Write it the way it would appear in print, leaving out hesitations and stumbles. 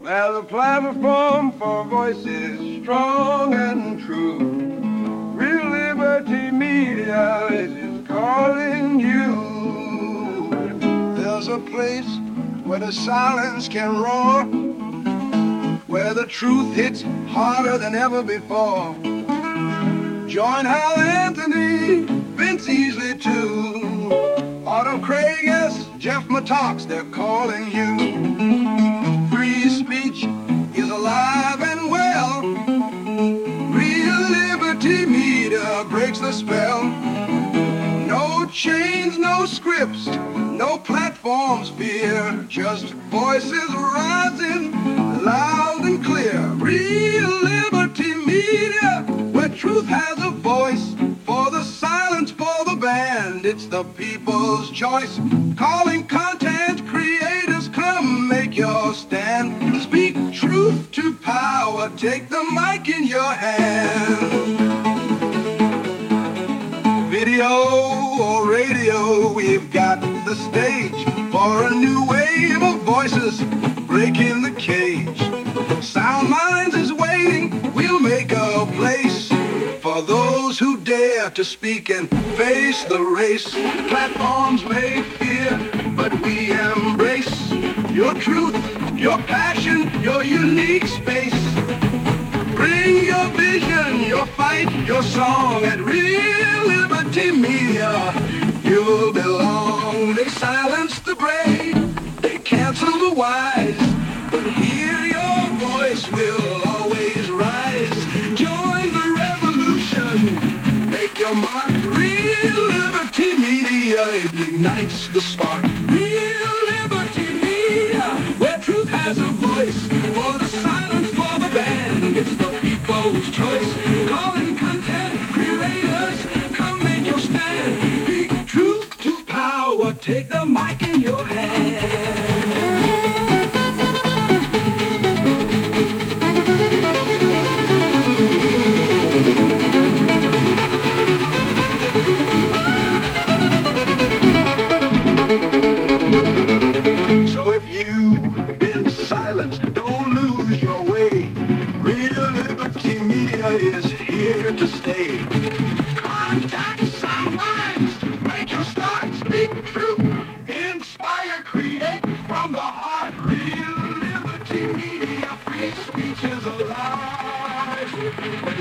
There's a platform for voices strong and true. Real Liberty Media is calling you. There's a place where the silence can roar, where the truth hits harder than ever before. Join Hal Anthony, Vince Easley too, Autumn Craig, yes, Jeff Mattox, they're calling you. Free speech is alive and well. Real Liberty Media breaks the spell. No chains, no scripts, no platforms fear, just voices rising loud and clear. Real Liberty Media, where truth has a voice, for the silence, for the band, it's the people's choice. Calling content creators, come make your stand. Speak truth to power, take the mic in your hand. Video or radio, we've got the stage for a new wave of voices breaking the cage. Sound Minds is waiting, we'll make a place for those who dare to speak and face the race. Platforms may fear, but we embrace your truth, your passion, your unique space. Bring your vision, your fight, your song at Real Liberty Media. You'll belong. They silence the brave, they cancel the wise, but hear your voice will always rise. Join the revolution, make your mark. Real Liberty Media, it ignites the spark. Real Liberty Media, where truth has a voice, for the silence, for the band, it's the people's choice. Calling content creators, come make your stand. Speak truth to power, take the mic in your hand. So if you've been silenced, don't lose your way. Real Liberty Media is here to stay. Contact Sound Minds, make your start, speak truth, inspire, create from the heart. Real Liberty Media, free speech is alive.